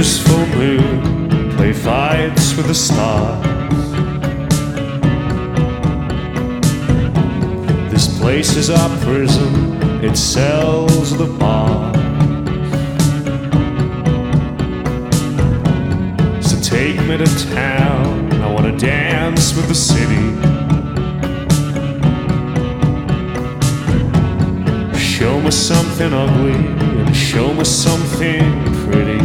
this full moon play fights with the stars. This place is our prison, it sells the bars. So take me to town, I wanna dance with the city. Show me something ugly and show me something pretty.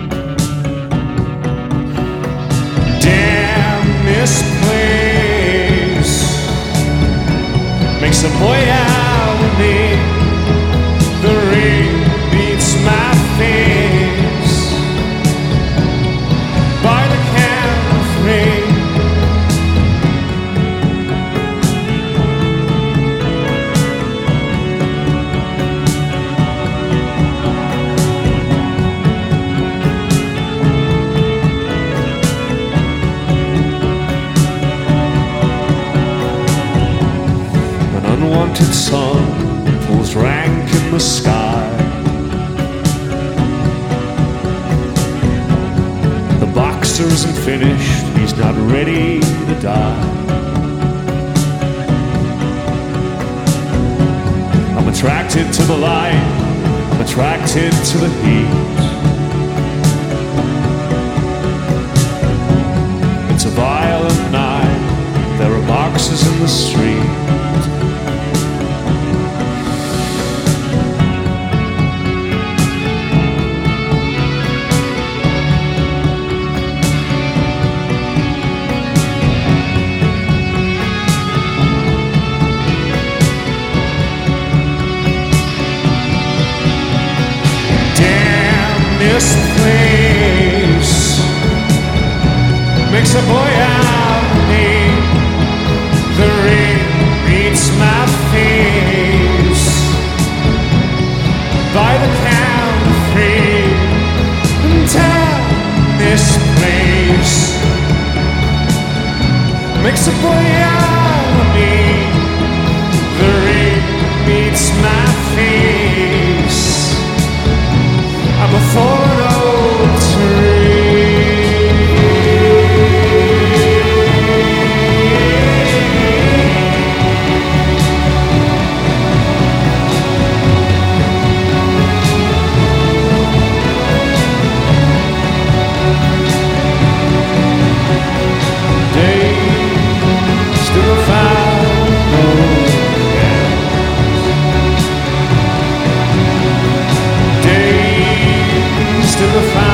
Damn, this place makes a boy out of me. The ring beats my face by the count of three. Unwanted sun pulls rank in the sky. The boxer isn't finished, he's not ready to die. I'm attracted to the light, I'm attracted to the heat. It's a violent night, there are boxers in the street. This place makes a boy out of me. The ring beats my face by the count of three. And down this place makes a boy out of me. The ring beats my face. I'm a fallen old tree. Day still found no end. Day still found